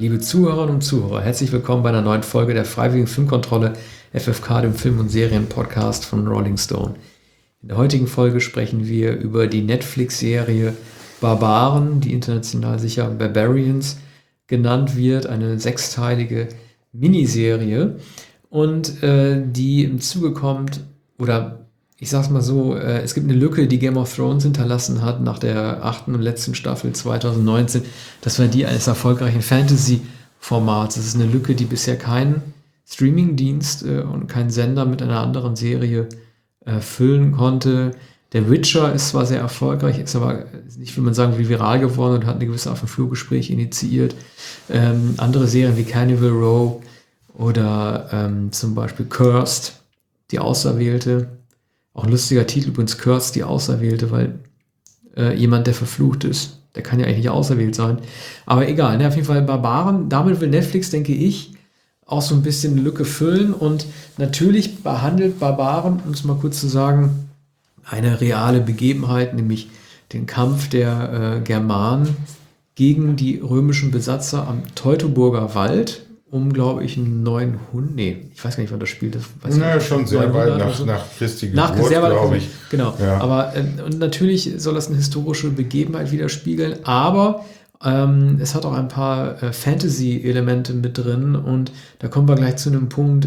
Liebe Zuhörerinnen und Zuhörer, herzlich willkommen bei einer neuen Folge der Freiwilligen Filmkontrolle FFK, dem Film- und Serien-Podcast von Rolling Stone. In der heutigen Folge sprechen wir über die Netflix-Serie Barbaren, die international sicher Barbarians genannt wird, eine 6-teilige Miniserie und die im Zuge kommt, oder ich sag's mal so, es gibt eine Lücke, die Game of Thrones hinterlassen hat nach der 8. und letzten Staffel 2019. Das war die eines erfolgreichen Fantasy-Formats. Das ist eine Lücke, die bisher kein Streaming-Dienst und kein Sender mit einer anderen Serie füllen konnte. Der Witcher ist zwar sehr erfolgreich, ist aber nicht, will man sagen, wie viral geworden und hat eine gewisse Art von Flurgespräch initiiert. Andere Serien wie Carnival Row oder zum Beispiel Cursed, die Auserwählte. Auch ein lustiger Titel übrigens, Cursed, die Auserwählte, weil jemand, der verflucht ist, der kann ja eigentlich nicht auserwählt sein. Aber egal, ne, auf jeden Fall Barbaren. Damit will Netflix, denke ich, auch so ein bisschen eine Lücke füllen. Und natürlich behandelt Barbaren, um es mal kurz zu sagen, eine reale Begebenheit, nämlich den Kampf der Germanen gegen die römischen Besatzer am Teutoburger Wald, um, glaube ich, 900, ich weiß gar nicht, wann das spielt. Schon sehr weit nach Christi Geburt, glaube ich. Genau, ja. Aber und natürlich soll das eine historische Begebenheit widerspiegeln, aber es hat auch ein paar Fantasy-Elemente mit drin und da kommen wir gleich zu einem Punkt,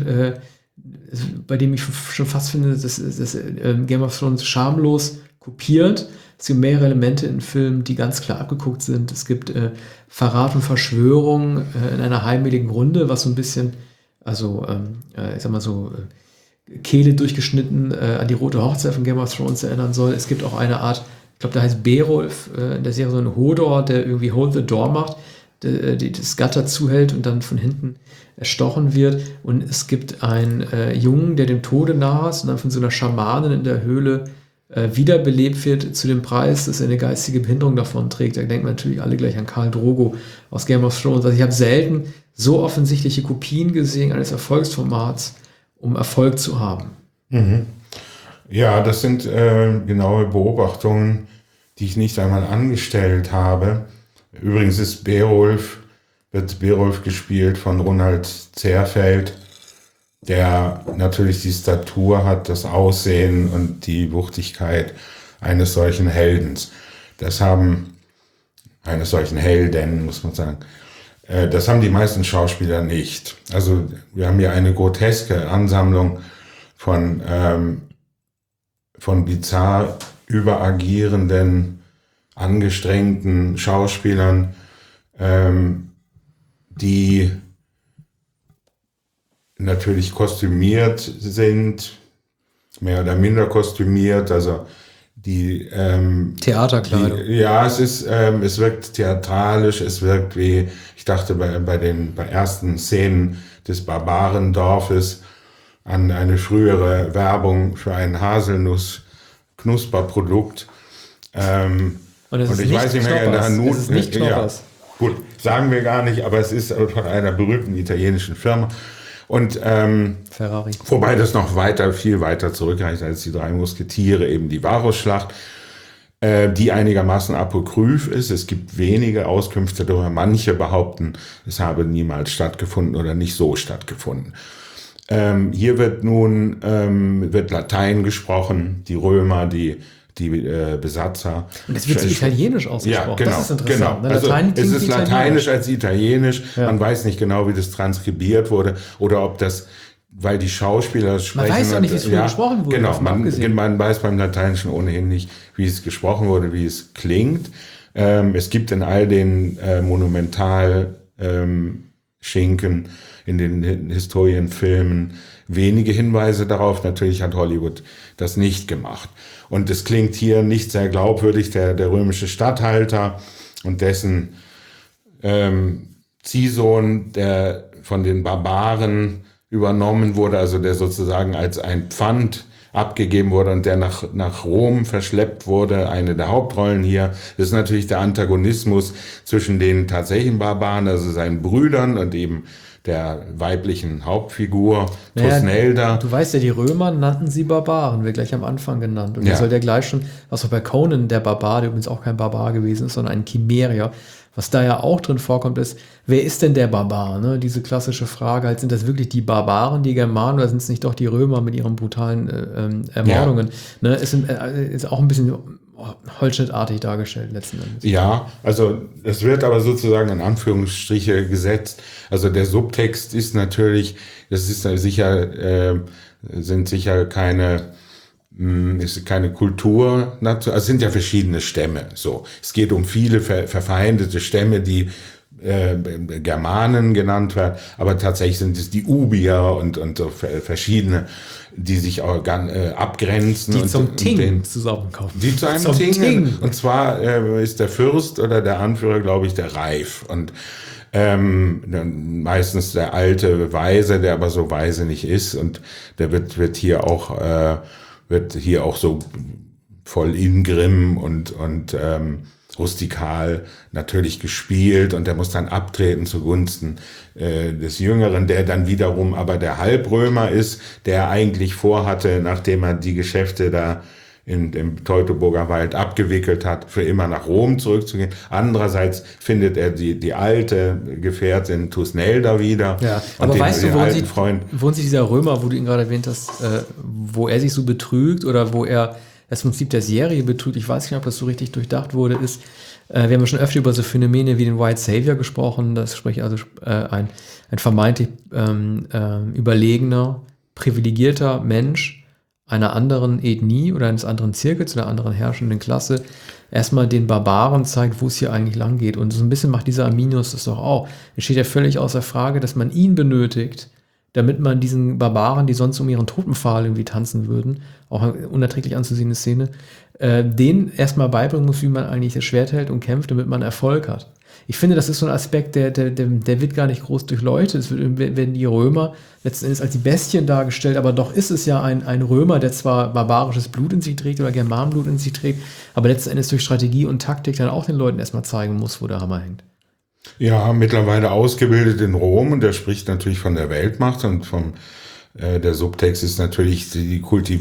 bei dem ich schon fast finde, dass Game of Thrones schamlos kopiert. Es gibt mehrere Elemente in Filmen, die ganz klar abgeguckt sind. Es gibt Verrat und Verschwörung in einer heimeligen Runde, was so ein bisschen, ich sag mal so, Kehle durchgeschnitten an die rote Hochzeit von Game of Thrones erinnern soll. Es gibt auch eine Art, ich glaube, da heißt Beowulf in der Serie so ein Hodor, der irgendwie Hold the Door macht, das Gatter zuhält und dann von hinten erstochen wird. Und es gibt einen Jungen, der dem Tode nahe ist und dann von so einer Schamanin in der Höhle wiederbelebt wird zu dem Preis, dass er eine geistige Behinderung davon trägt. Da denken wir natürlich alle gleich an Khal Drogo aus Game of Thrones. Also ich habe selten so offensichtliche Kopien gesehen eines Erfolgsformats, um Erfolg zu haben. Mhm. Ja, das sind genaue Beobachtungen, die ich nicht einmal angestellt habe. Übrigens wird Beowulf gespielt von Ronald Zerfeld, der natürlich die Statur hat, das Aussehen und die Wuchtigkeit eines solchen Heldens. Eines solchen Helden, muss man sagen. Das haben die meisten Schauspieler nicht. Also wir haben hier eine groteske Ansammlung von bizarr überagierenden, angestrengten Schauspielern, die natürlich kostümiert sind, mehr oder minder kostümiert, also die Theaterkleidung. Es wirkt theatralisch, es wirkt wie, ich dachte bei ersten Szenen des Barbarendorfes an eine frühere Werbung für ein Haselnuss-Knusperprodukt. Und ich weiß nicht mehr, es ist nicht Knoppers. Gut, sagen wir gar nicht, aber es ist von einer berühmten italienischen Firma. Und Ferrari. Wobei das noch viel weiter zurückreicht als die 3 Musketiere, eben die Varusschlacht, die einigermaßen apokryph ist. Es gibt wenige Auskünfte darüber. Manche behaupten, es habe niemals stattgefunden oder nicht so stattgefunden. Hier wird nun Latein gesprochen, die Römer, die Besatzer. Und es wird so italienisch ausgesprochen. Ja, genau, das ist interessant. Genau. Also es ist lateinisch als italienisch. Ja. Man weiß nicht genau, wie das transkribiert wurde oder ob das, weil die Schauspieler sprechen. Man weiß auch nicht, wie es früher gesprochen wurde. Genau, man weiß beim Lateinischen ohnehin nicht, wie es gesprochen wurde, wie es klingt. Es gibt in all den Monumental-Schinken, in den Historienfilmen wenige Hinweise darauf. Natürlich hat Hollywood das nicht gemacht. Und es klingt hier nicht sehr glaubwürdig, der römische Statthalter und dessen Ziehsohn, der von den Barbaren übernommen wurde, also der sozusagen als ein Pfand abgegeben wurde und der nach Rom verschleppt wurde, eine der Hauptrollen hier. Das ist natürlich der Antagonismus zwischen den tatsächlichen Barbaren, also seinen Brüdern und eben der weiblichen Hauptfigur, Thusnelda. Du weißt ja, die Römer nannten sie Barbaren, wird gleich am Anfang genannt. Und das soll ja gleich schon, was auch bei Conan der Barbar, der übrigens auch kein Barbar gewesen ist, sondern ein Chimärier, Was da ja auch drin vorkommt, ist, wer ist denn der Barbar? Ne? Diese klassische Frage, halt, sind das wirklich die Barbaren, die Germanen, oder sind es nicht doch die Römer mit ihren brutalen Ermordungen? Ja. Ne? Ist auch ein bisschen holzschnittartig dargestellt letzten Endes. Ja, also es wird aber sozusagen in Anführungsstriche gesetzt. Also der Subtext ist natürlich, das ist sicher, sind sicher keine Kultur, also es sind ja verschiedene Stämme. So, es geht um viele verfeindete Stämme, die Germanen genannt werden, aber tatsächlich sind es die Ubier und so verschiedene, die sich auch abgrenzen. Die zum Ting zusammenkommen. Die zu einem Ting. Und zwar ist der Fürst oder der Anführer, glaube ich, der Reif. Und meistens der alte Weise, der aber so weise nicht ist. Und der wird hier auch so voll Ingrimm und rustikal natürlich gespielt, und der muss dann abtreten zugunsten des Jüngeren, der dann wiederum aber der Halbrömer ist, der eigentlich vorhatte, nachdem er die Geschäfte da im Teutoburger Wald abgewickelt hat, für immer nach Rom zurückzugehen. Andererseits findet er die alte Gefährtin Thusnelda wieder. Ja, und aber weißt du, worin sich dieser Römer, wo du ihn gerade erwähnt hast, wo er sich so betrügt oder wo er das Prinzip der Serie betrügt, ich weiß nicht, ob das so richtig durchdacht wurde, ist, wir haben ja schon öfter über so Phänomene wie den White Savior gesprochen, das sprich also ein vermeintlich überlegener, privilegierter Mensch einer anderen Ethnie oder eines anderen Zirkels oder einer anderen herrschenden Klasse erstmal den Barbaren zeigt, wo es hier eigentlich lang geht. Und so ein bisschen macht dieser Arminius das doch auch. Es steht ja völlig außer Frage, dass man ihn benötigt, damit man diesen Barbaren, die sonst um ihren Totenpfahl irgendwie tanzen würden, auch eine unerträglich anzusehende Szene, denen erstmal beibringen muss, wie man eigentlich das Schwert hält und kämpft, damit man Erfolg hat. Ich finde, das ist so ein Aspekt, der wird gar nicht groß durchleuchtet. Es werden die Römer letzten Endes als die Bestien dargestellt, aber doch ist es ja ein Römer, der zwar barbarisches Blut in sich trägt oder Germanenblut in sich trägt, aber letzten Endes durch Strategie und Taktik dann auch den Leuten erstmal zeigen muss, wo der Hammer hängt. Ja, mittlerweile ausgebildet in Rom, und der spricht natürlich von der Weltmacht und der Subtext ist natürlich der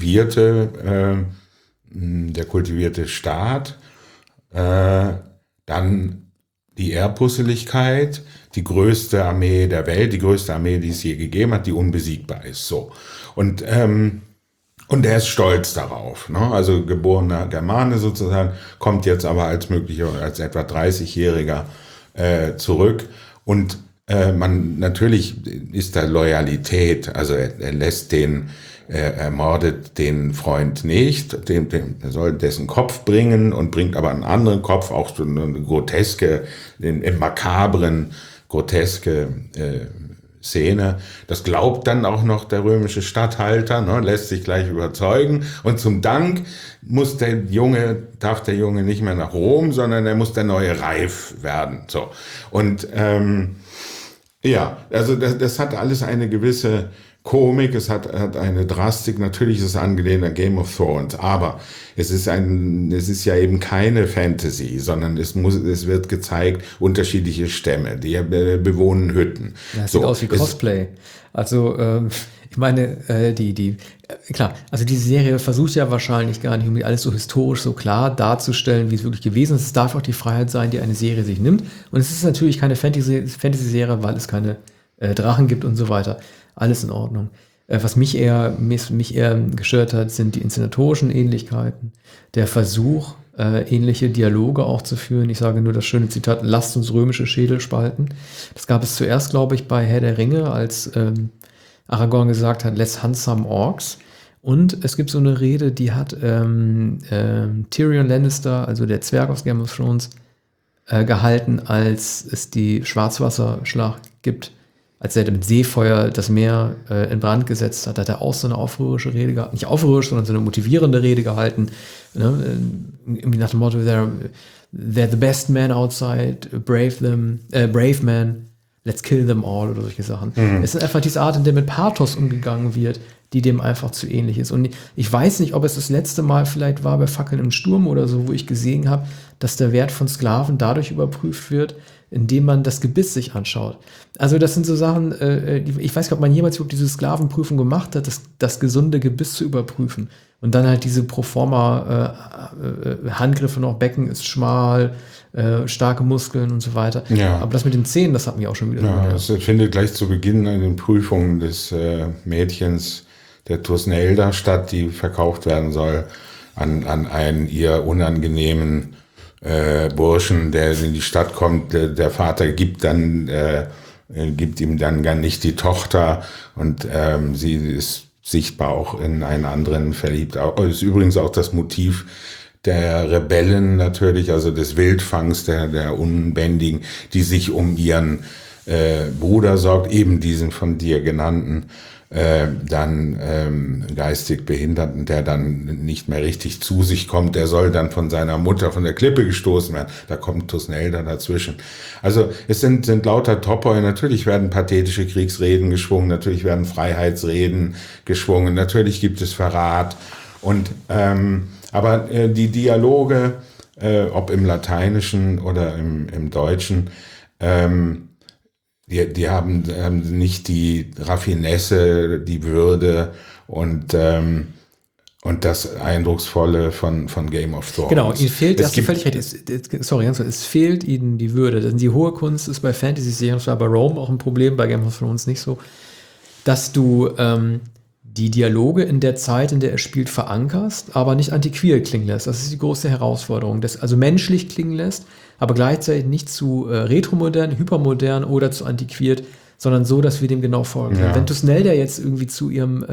kultivierte Staat, dann die Ehrpusseligkeit, die größte Armee der Welt, die größte Armee, die es je gegeben hat, die unbesiegbar ist, so. Und er ist stolz darauf, ne? Also geborener Germane sozusagen, kommt jetzt aber als etwa 30-Jähriger zurück, und natürlich ist da Loyalität, also er lässt er mordet den Freund nicht, er soll dessen Kopf bringen und bringt aber einen anderen Kopf, auch so eine groteske, im makabren, groteske Szene. Das glaubt dann auch noch der römische Statthalter, ne, lässt sich gleich überzeugen, und zum Dank darf der Junge nicht mehr nach Rom, sondern er muss der neue Reif werden. So. Und ja, also das hat alles eine gewisse Komik, es hat eine Drastik, natürlich ist es angelehnt an Game of Thrones, aber es ist ja eben keine Fantasy, sondern es wird gezeigt, unterschiedliche Stämme, die bewohnen Hütten. Ja, das sieht aus wie Cosplay. Also, ich meine, klar, also diese Serie versucht ja wahrscheinlich gar nicht, um alles so historisch so klar darzustellen, wie es wirklich gewesen ist. Es darf auch die Freiheit sein, die eine Serie sich nimmt. Und es ist natürlich keine Fantasy-Serie, weil es keine Drachen gibt und so weiter. Alles in Ordnung. Was mich eher gestört hat, sind die inszenatorischen Ähnlichkeiten, der Versuch, ähnliche Dialoge auch zu führen. Ich sage nur das schöne Zitat, lasst uns römische Schädel spalten. Das gab es zuerst, glaube ich, bei Herr der Ringe, als Aragorn gesagt hat, let's hunt some orcs. Und es gibt so eine Rede, die hat Tyrion Lannister, also der Zwerg aus Game of Thrones, gehalten, als es die Schwarzwasserschlacht gibt. Als er mit Seefeuer das Meer in Brand gesetzt hat er auch so eine aufrührerische Rede gehalten. Nicht aufrührerisch, sondern so eine motivierende Rede gehalten. Ne? Irgendwie nach dem Motto, they're the best men outside, brave men, let's kill them all oder solche Sachen. Es sind einfach diese Art, in der mit Pathos umgegangen wird, die dem einfach zu ähnlich ist. Und ich weiß nicht, ob es das letzte Mal vielleicht war bei Fackeln im Sturm oder so, wo ich gesehen habe, dass der Wert von Sklaven dadurch überprüft wird, indem man das Gebiss sich anschaut. Also das sind so Sachen, ich weiß nicht, ob man jemals überhaupt diese Sklavenprüfung gemacht hat, das gesunde Gebiss zu überprüfen. Und dann halt diese Proforma Handgriffe noch, Becken ist schmal, starke Muskeln und so weiter. Ja. Aber das mit den Zähnen, das hat mich auch schon wieder. Ja, das findet gleich zu Beginn an den Prüfungen des Mädchens der Tusnelda statt, die verkauft werden soll an einen ihr unangenehmen Burschen, der in die Stadt kommt. Der Vater gibt ihm dann gar nicht die Tochter und sie ist sichtbar auch in einen anderen verliebt. Das ist übrigens auch das Motiv der Rebellen natürlich, also des Wildfangs, der Unbändigen, die sich um ihren Bruder sorgt, eben diesen von dir genannten, geistig Behinderten, der dann nicht mehr richtig zu sich kommt, der soll dann von seiner Mutter von der Klippe gestoßen werden. Da kommt Tusnelda dazwischen. Also es sind lauter Topoi, natürlich werden pathetische Kriegsreden geschwungen, natürlich werden Freiheitsreden geschwungen, natürlich gibt es Verrat. Und aber die Dialoge, ob im Lateinischen oder im Deutschen, die haben nicht die Raffinesse, die Würde und das Eindrucksvolle von Game of Thrones. Genau, ihnen fehlt, das ist völlig recht. Sorry, es fehlt ihnen die Würde. Denn die hohe Kunst ist bei Fantasy-Serien, das war bei Rome auch ein Problem, bei Game of Thrones nicht so, dass du die Dialoge in der Zeit, in der er spielt, verankerst, aber nicht antiquiert klingen lässt. Das ist die große Herausforderung. Das also menschlich klingen lässt, aber gleichzeitig nicht zu retromodern, hypermodern oder zu antiquiert, sondern so, dass wir dem genau folgen. Ja. Wenn Tusnelda jetzt irgendwie zu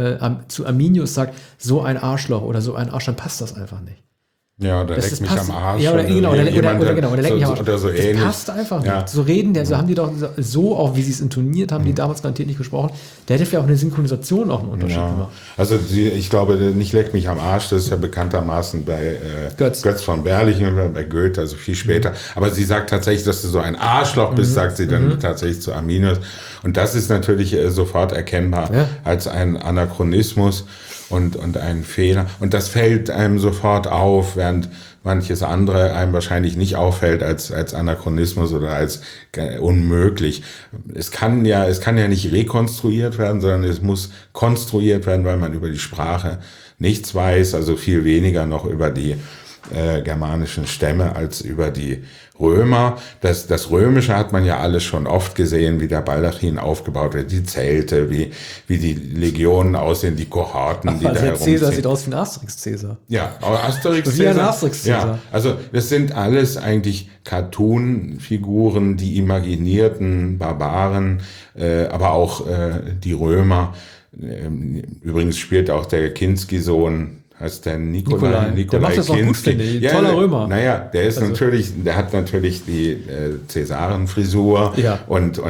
zu Arminius sagt, so ein Arschloch oder so ein Arsch, dann passt das einfach nicht. Ja, oder leck mich am Arsch. Ja, oder leck mich am Arsch. Oder so das ähnlich. Passt einfach nicht. So reden, so haben die doch, so auch wie sie es intoniert haben, die damals garantiert nicht gesprochen. Der hätte vielleicht auch eine Synchronisation auch einen Unterschied gemacht. Also ich glaube, nicht leck mich am Arsch, das ist ja bekanntermaßen bei Götz von Berlichingen oder bei Goethe, also viel später. Aber sie sagt tatsächlich, dass du so ein Arschloch bist, sagt sie dann tatsächlich zu Arminius. Und das ist natürlich sofort erkennbar als ein Anachronismus. Und ein Fehler. Und das fällt einem sofort auf, während manches andere einem wahrscheinlich nicht auffällt als Anachronismus oder als unmöglich. Es kann ja nicht rekonstruiert werden, sondern es muss konstruiert werden, weil man über die Sprache nichts weiß, also viel weniger noch über die germanischen Stämme als über die Römer. Das Römische hat man ja alles schon oft gesehen, wie der Baldachin aufgebaut wird, die Zelte, wie die Legionen aussehen, die Kohorten, die da herumziehen. Caesar sieht aus wie ein Asterix-Caesar. Ja, aber Asterix-Caesar. Wie ein Asterix-Caesar. Ja, also das sind alles eigentlich Cartoon-Figuren, die imaginierten Barbaren, aber auch die Römer. Übrigens spielt auch der Kinski-Sohn, heißt der Nikolai der macht das auch gut, finde ich. Toller Römer. Naja, der hat natürlich die Cäsarenfrisur und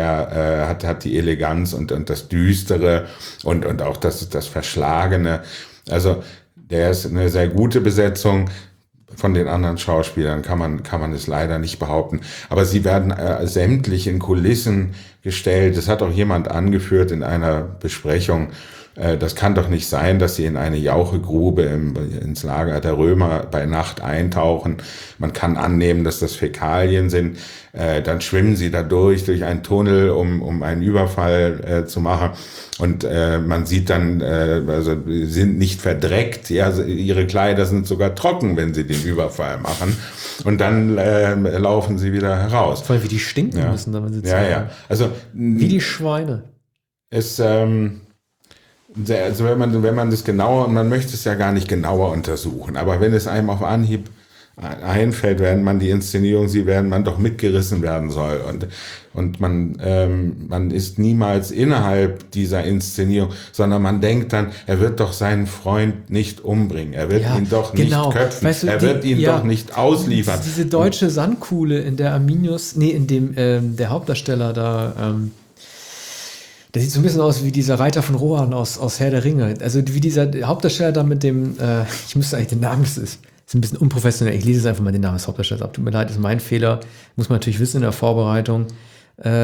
der hat die Eleganz und das Düstere und auch das Verschlagene. Also der ist eine sehr gute Besetzung. Von den anderen Schauspielern kann man es leider nicht behaupten. Aber sie werden sämtlich in Kulissen gestellt. Das hat auch jemand angeführt in einer Besprechung. Das kann doch nicht sein, dass sie in eine Jauchegrube ins Lager der Römer bei Nacht eintauchen. Man kann annehmen, dass das Fäkalien sind. Dann schwimmen sie da durch einen Tunnel, um einen Überfall zu machen. Und man sieht dann, also sie sind nicht verdreckt. Ja, ihre Kleider sind sogar trocken, wenn sie den Überfall machen. Und dann laufen sie wieder heraus. Vor allem, wie die stinken müssen, wenn sie ja. Also wie die Schweine. Also wenn man das genauer, und man möchte es ja gar nicht genauer untersuchen, aber wenn es einem auf Anhieb einfällt, während man die Inszenierung sieht, während man doch mitgerissen werden soll und man ist niemals innerhalb dieser Inszenierung, sondern man denkt dann, er wird doch seinen Freund nicht umbringen, er wird ihn doch nicht köpfen, weißt du, er wird ihn doch nicht ausliefern. Diese deutsche Sandkuhle, in der Arminius, in dem der Hauptdarsteller da der sieht so ein bisschen aus wie dieser Reiter von Rohan aus Herr der Ringe. Also wie dieser Hauptdarsteller da mit dem, ich müsste eigentlich den Namen, das ist ein bisschen unprofessionell, ich lese es einfach mal den Namen des Hauptdarstellers ab. Tut mir leid, ist mein Fehler, muss man natürlich wissen in der Vorbereitung.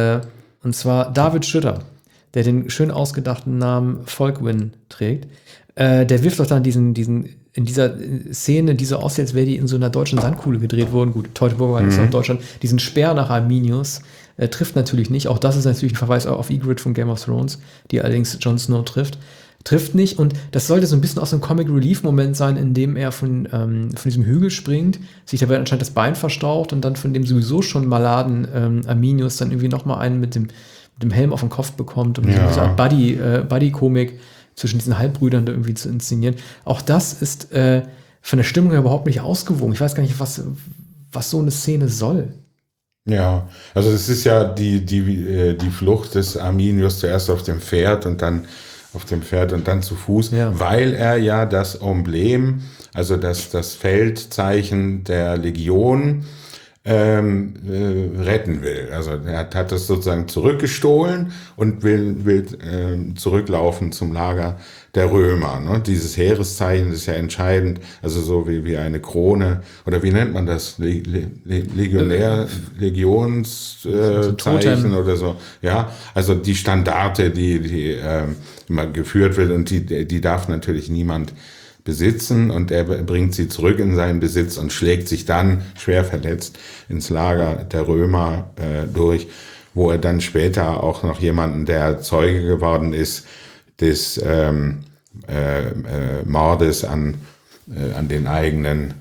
Und zwar David Schütter, der den schön ausgedachten Namen Volkwin trägt. der wirft doch dann in dieser Szene, die so aussieht, als wäre die in so einer deutschen Sandkuhle gedreht worden. Gut, Teutoburger ist auch Deutschland. Diesen Speer nach Arminius trifft natürlich nicht. Auch das ist natürlich ein Verweis auf Ygritte von Game of Thrones, die allerdings Jon Snow trifft. Trifft nicht. Und das sollte so ein bisschen auch so ein Comic-Relief-Moment sein, in dem er von diesem Hügel springt, sich dabei anscheinend das Bein verstaucht und dann von dem sowieso schon maladen Arminius dann irgendwie nochmal einen mit dem Helm auf den Kopf bekommt, um so eine Art Buddy-Komik zwischen diesen Halbbrüdern da irgendwie zu inszenieren. Auch das ist von der Stimmung her überhaupt nicht ausgewogen. Ich weiß gar nicht, was so eine Szene soll. Ja, also es ist ja die Flucht des Arminius zuerst auf dem Pferd und dann zu Fuß, weil er ja das Emblem, also das Feldzeichen der Legion retten will. Also er hat das sozusagen zurückgestohlen und will zurücklaufen zum Lager der Römer. Ne? Dieses Heereszeichen ist ja entscheidend, also so wie eine Krone, oder wie nennt man das? Legionszeichen oder so. Ja, also die Standarte, die immer geführt wird, und die darf natürlich niemand besitzen, und er bringt sie zurück in seinen Besitz und schlägt sich dann schwer verletzt ins Lager der Römer durch, wo er dann später auch noch jemanden, der Zeuge geworden ist, des Mordes an den eigenen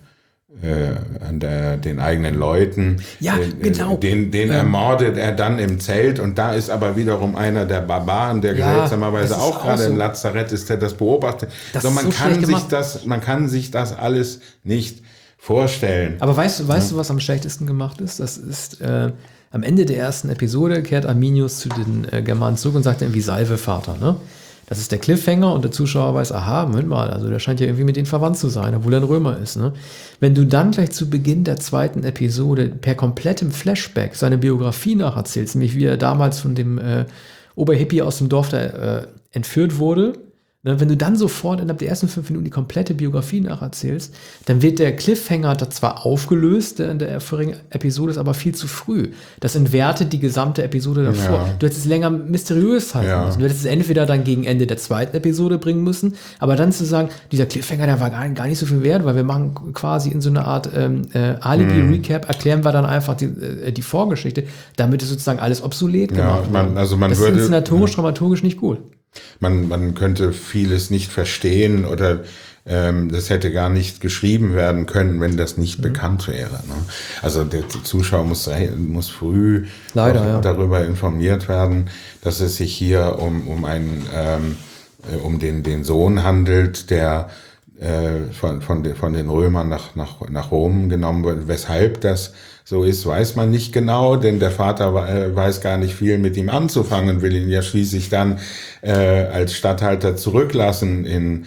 Leuten. Ja, genau. Den ermordet er dann im Zelt, und da ist aber wiederum einer der Barbaren, der seltsamerweise auch gerade im Lazarett ist, der das beobachtet. Man kann sich das alles nicht vorstellen. Aber weißt du, was am schlechtesten gemacht ist? Das ist am Ende der ersten Episode kehrt Arminius zu den Germanen zurück und sagt irgendwie Salve, Vater, ne? Das ist der Cliffhanger, und der Zuschauer weiß, aha, Moment mal, also der scheint ja irgendwie mit denen verwandt zu sein, obwohl er ein Römer ist. Ne? Wenn du dann gleich zu Beginn der zweiten Episode per komplettem Flashback seine Biografie nacherzählst, nämlich wie er damals von dem Oberhippie aus dem Dorf da entführt wurde, ne? Wenn du dann sofort innerhalb der ersten 5 Minuten die komplette Biografie nacherzählst, dann wird der Cliffhanger da zwar aufgelöst, der in der vorigen Episode ist aber viel zu früh. Das entwertet die gesamte Episode davor. Ja. Du hättest es länger mysteriös halten müssen. Du hättest es entweder dann gegen Ende der zweiten Episode bringen müssen, aber dann zu sagen, dieser Cliffhanger, der war gar nicht so viel wert, weil wir machen quasi in so einer Art Alibi-Recap, erklären wir dann einfach die Vorgeschichte, damit ist sozusagen alles obsolet gemacht wird. Das ist inszenatorisch, dramaturgisch nicht gut. Man könnte vieles nicht verstehen, oder das hätte gar nicht geschrieben werden können, wenn das nicht bekannt wäre. Ne? Also der Zuschauer muss früh darüber informiert werden, dass es sich hier um den Sohn handelt, der von den Römern nach Rom genommen wird. Weshalb das so ist, weiß man nicht genau, denn der Vater weiß gar nicht viel mit ihm anzufangen und will ihn ja schließlich dann als Statthalter zurücklassen in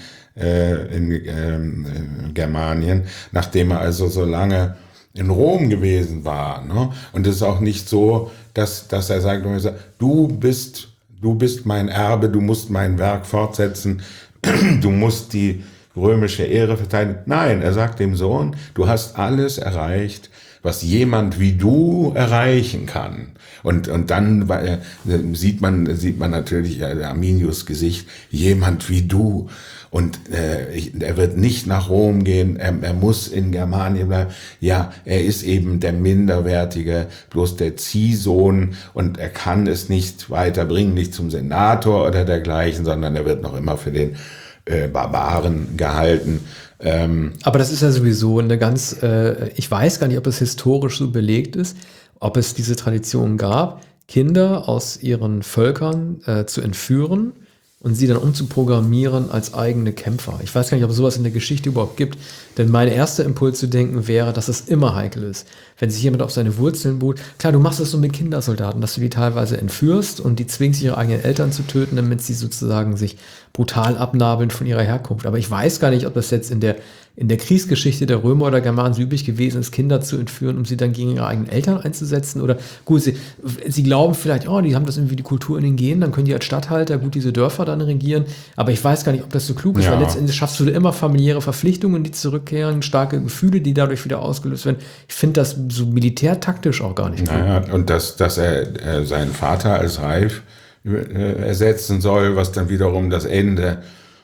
Germanien, nachdem er also so lange in Rom gewesen war. Ne? Und es ist auch nicht so, dass er sagt, du bist mein Erbe, du musst mein Werk fortsetzen, du musst die römische Ehre verteidigen. Nein, er sagt dem Sohn, du hast alles erreicht, was jemand wie du erreichen kann. Und dann sieht man natürlich Arminius Gesicht, jemand wie du. Und er wird nicht nach Rom gehen, er muss in Germanien bleiben. Ja, er ist eben der Minderwertige, bloß der Ziehsohn, und er kann es nicht weiterbringen, nicht zum Senator oder dergleichen, sondern er wird noch immer für den Barbaren gehalten. Aber das ist ja sowieso eine ganz, ich weiß gar nicht, ob es historisch so belegt ist, ob es diese Tradition gab, Kinder aus ihren Völkern zu entführen und sie dann umzuprogrammieren als eigene Kämpfer. Ich weiß gar nicht, ob es sowas in der Geschichte überhaupt gibt, denn mein erster Impuls zu denken wäre, dass es immer heikel ist, wenn sich jemand auf seine Wurzeln beruht. Klar, du machst das so mit Kindersoldaten, dass du die teilweise entführst und die zwingst, ihre eigenen Eltern zu töten, damit sie sozusagen sich brutal abnabeln von ihrer Herkunft. Aber ich weiß gar nicht, ob das jetzt in der Kriegsgeschichte der Römer oder Germanen üblich gewesen ist, Kinder zu entführen, um sie dann gegen ihre eigenen Eltern einzusetzen. Oder gut, sie glauben vielleicht, die haben das irgendwie die Kultur in den Genen, dann können die als Statthalter gut diese Dörfer dann regieren. Aber ich weiß gar nicht, ob das so klug ist, weil letztendlich schaffst du immer familiäre Verpflichtungen, die zurückkehren, starke Gefühle, die dadurch wieder ausgelöst werden. Ich finde das so militärtaktisch auch gar nicht gut. Und dass er seinen Vater als reif ersetzen soll, was dann wiederum das Ende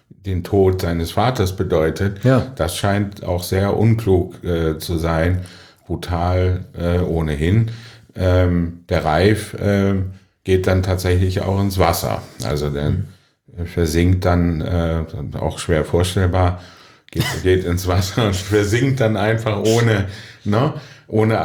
den Tod seines Vaters bedeutet. Ja. Das scheint auch sehr unklug zu sein, brutal ohnehin. Der Reif geht dann tatsächlich auch ins Wasser. Also der versinkt dann, auch schwer vorstellbar, geht ins Wasser und versinkt dann einfach ohne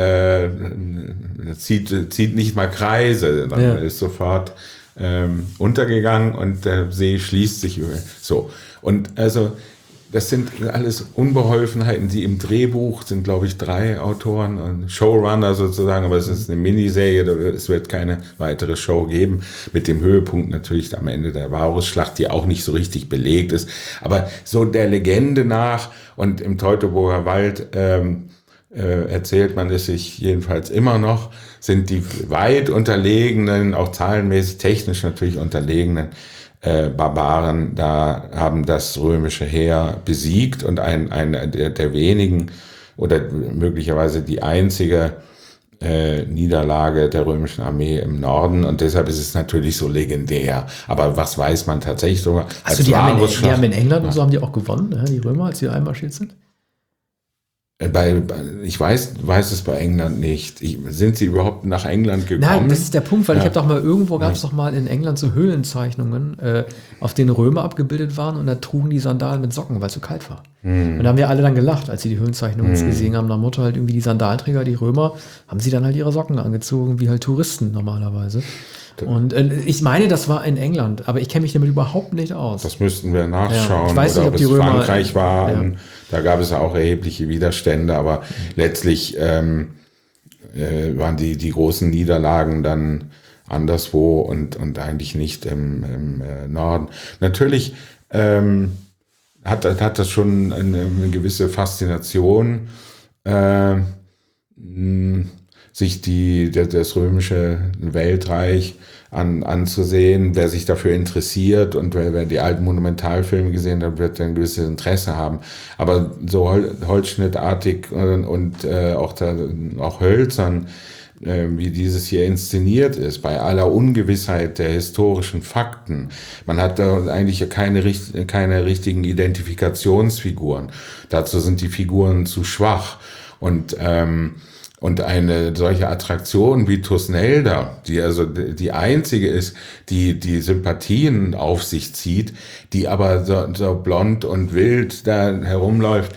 zieht nicht mal Kreise, dann ist sofort untergegangen und der See schließt sich über. So. Und also, das sind alles Unbeholfenheiten, die im Drehbuch sind, glaube ich, 3 Autoren und Showrunner sozusagen, aber es ist eine Miniserie, es wird keine weitere Show geben, mit dem Höhepunkt natürlich am Ende der Varusschlacht, die auch nicht so richtig belegt ist, aber so der Legende nach und im Teutoburger Wald erzählt man es sich jedenfalls immer noch, sind die weit unterlegenen, auch zahlenmäßig technisch natürlich unterlegenen Barbaren da haben das römische Heer besiegt und einer der wenigen oder möglicherweise die einzige Niederlage der römischen Armee im Norden und deshalb ist es natürlich so legendär. Aber was weiß man tatsächlich sogar? Also die haben in England und so haben die auch gewonnen, die Römer, als sie einmarschiert sind? Ich weiß es bei England nicht. Sind sie überhaupt nach England gekommen? Nein, das ist der Punkt, weil ich habe doch mal irgendwo, gab es doch mal in England so Höhlenzeichnungen, auf denen Römer abgebildet waren und da trugen die Sandalen mit Socken, weil es so kalt war. Und da haben wir alle dann gelacht, als sie die Höhlenzeichnungen gesehen haben. Nach Motto halt irgendwie die Sandalträger, die Römer, haben sie dann halt ihre Socken angezogen, wie halt Touristen normalerweise. Und ich meine, das war in England, aber ich kenne mich damit überhaupt nicht aus. Das müssten wir nachschauen. Ja, ich weiß nicht, ob die Römer Frankreich war. Ja. Da gab es auch erhebliche Widerstände, aber letztlich waren die großen Niederlagen dann anderswo und eigentlich nicht im Norden. Natürlich hat das schon eine gewisse Faszination, sich das römische Weltreich anzusehen. Wer sich dafür interessiert und wer die alten Monumentalfilme gesehen hat, wird ein gewisses Interesse haben. Aber so holzschnittartig und auch hölzern, wie dieses hier inszeniert ist, bei aller Ungewissheit der historischen Fakten. Man hat da eigentlich keine richtigen Identifikationsfiguren. Dazu sind die Figuren zu schwach. Und eine solche Attraktion wie Thusnelda, die also die einzige ist, die Sympathien auf sich zieht, die aber so blond und wild da herumläuft,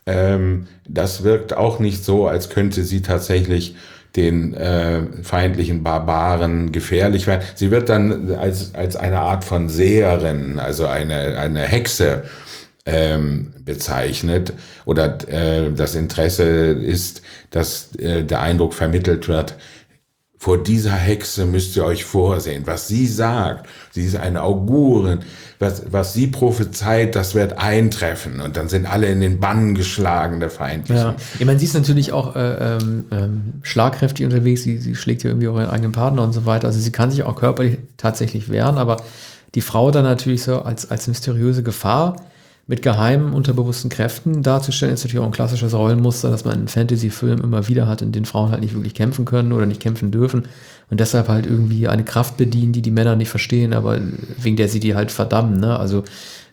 das wirkt auch nicht so, als könnte sie tatsächlich den feindlichen Barbaren gefährlich werden. Sie wird dann als eine Art von Seherin, also eine Hexe bezeichnet oder das Interesse ist, dass der Eindruck vermittelt wird, vor dieser Hexe müsst ihr euch vorsehen, was sie sagt. Sie ist eine Augurin, was sie prophezeit, das wird eintreffen und dann sind alle in den Bann geschlagen der Feindlichen. Ja, man, sie ist natürlich auch schlagkräftig unterwegs, sie schlägt ja irgendwie auch ihren eigenen Partner und so weiter, also sie kann sich auch körperlich tatsächlich wehren, aber die Frau dann natürlich so als mysteriöse Gefahr mit geheimen, unterbewussten Kräften darzustellen, ist natürlich auch ein klassisches Rollenmuster, das man in Fantasy-Filmen immer wieder hat, in denen Frauen halt nicht wirklich kämpfen können oder nicht kämpfen dürfen und deshalb halt irgendwie eine Kraft bedienen, die Männer nicht verstehen, aber wegen der sie die halt verdammen, ne? Also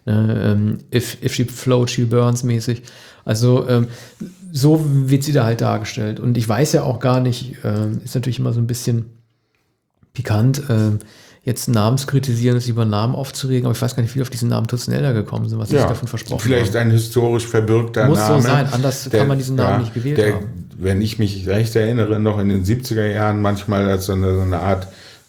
if she floats, she burns mäßig. Also so wird sie da halt dargestellt. Und ich weiß ja auch gar nicht, ist natürlich immer so ein bisschen pikant, jetzt Namen zu kritisieren, ist über Namen aufzuregen, aber ich weiß gar nicht, wie auf diesen Namen Thusnelda gekommen sind, was ich davon versprochen habe. Vielleicht ein historisch verbürgter Name. Muss so sein, anders kann man diesen Namen nicht gewählt haben. Wenn ich mich recht erinnere, noch in den 70er Jahren manchmal als so eine Art,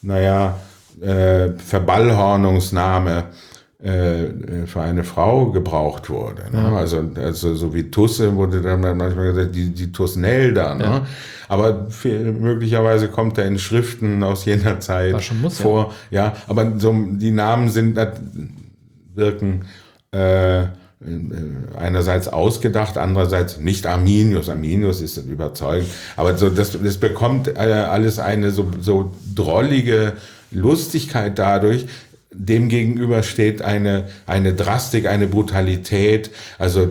Verballhornungsname für eine Frau gebraucht wurde. Ne? Ja. Also so wie Tusse wurde dann manchmal gesagt, die Thusnelda. Ne? Ja. Aber möglicherweise kommt er in Schriften aus jener Zeit vor. Ja, aber so die Namen wirken einerseits ausgedacht, andererseits nicht Arminius. Arminius ist überzeugend. Aber so das bekommt alles eine so drollige Lustigkeit dadurch. Dem gegenüber steht eine Drastik, eine Brutalität. Also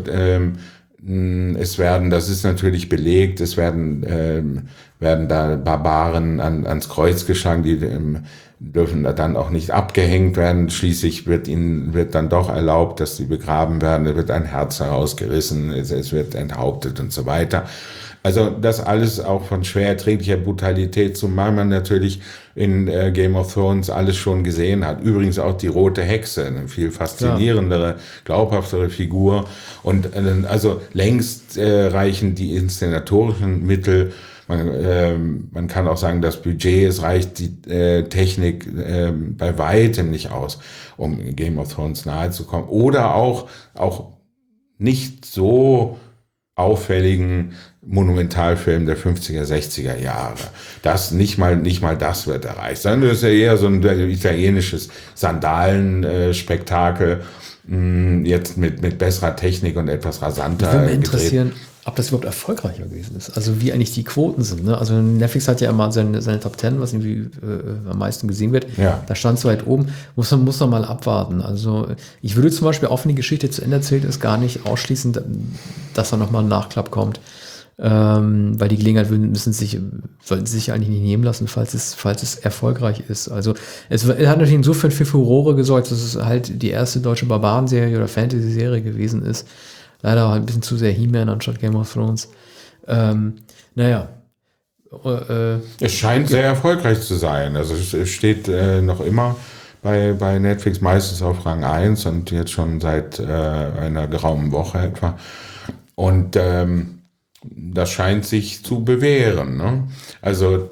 das ist natürlich belegt, werden da Barbaren ans Kreuz geschlagen, die dürfen dann auch nicht abgehängt werden. Schließlich wird dann doch erlaubt, dass sie begraben werden. Es wird ein Herz herausgerissen, es wird enthauptet und so weiter. Also das alles auch von schwer erträglicher Brutalität, zumal man natürlich in Game of Thrones alles schon gesehen hat. Übrigens auch die Rote Hexe, eine viel faszinierendere, glaubhaftere Figur. Und also längst reichen die inszenatorischen Mittel. Man kann auch sagen, das Budget, es reicht die Technik bei weitem nicht aus, um Game of Thrones nahe zu kommen. Oder auch nicht so auffälligen Monumentalfilm der 50er, 60er Jahre. Das nicht mal das wird erreicht, sondern das ist ja eher so ein italienisches Sandalenspektakel, jetzt mit besserer Technik und etwas rasanter. Ich würde mich interessieren, ob das überhaupt erfolgreicher gewesen ist. Also wie eigentlich die Quoten sind. Ne? Also Netflix hat ja immer seine Top 10, was irgendwie am meisten gesehen wird. Ja. Da stand es so weit oben. Muss man mal abwarten. Also ich würde zum Beispiel, auch wenn die Geschichte zu Ende erzählt ist, gar nicht ausschließen, dass da nochmal ein Nachklapp kommt. Weil die Gelegenheit sollten sie sich eigentlich nicht nehmen lassen, falls es erfolgreich ist. Also es hat natürlich insofern für Furore gesorgt, dass es halt die erste deutsche Barbarenserie oder Fantasy-Serie gewesen ist. Leider auch ein bisschen zu sehr He-Man anstatt Game of Thrones. Es scheint sehr erfolgreich zu sein. Also es steht noch immer bei Netflix meistens auf Rang 1 und jetzt schon seit einer geraumen Woche etwa. Und das scheint sich zu bewähren. Ne? Also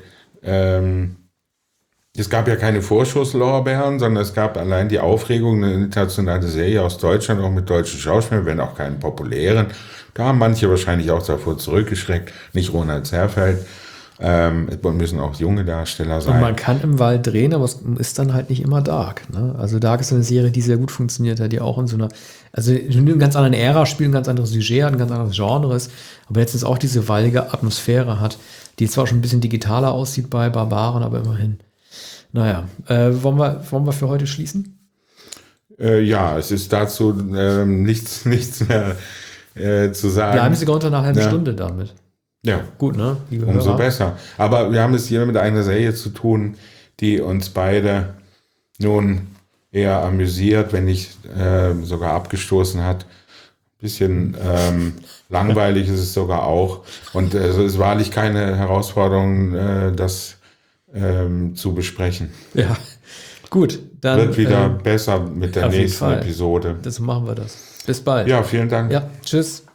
es gab ja keine Vorschusslorbeeren, sondern es gab allein die Aufregung, eine internationale Serie aus Deutschland, auch mit deutschen Schauspielern, wenn auch keinen populären. Da haben manche wahrscheinlich auch davor zurückgeschreckt, nicht Ronald Zerfeld. Müssen auch junge Darsteller sein. Und man kann im Wald drehen, aber es ist dann halt nicht immer Dark. Ne? Also Dark ist eine Serie, die sehr gut funktioniert hat, die auch in so einer, also in einer ganz anderen Ära spielt, ein ganz anderes Sujet hat, ein ganz anderes Genre ist, aber letztens auch diese waldige Atmosphäre hat, die zwar schon ein bisschen digitaler aussieht bei Barbaren, aber immerhin. Naja, wollen wir für heute schließen? Ja, es ist dazu nichts mehr zu sagen. Bleiben Sie unter einer halben Stunde damit. Ja, gut, ne? Umso besser. Aber wir haben es hier mit einer Serie zu tun, die uns beide nun eher amüsiert, wenn nicht sogar abgestoßen hat. Bisschen langweilig ist es sogar auch. Und es ist wahrlich keine Herausforderung, das zu besprechen. Ja, gut. Dann wird wieder besser mit der nächsten Episode. Das machen wir das. Bis bald. Ja, vielen Dank. Ja, tschüss.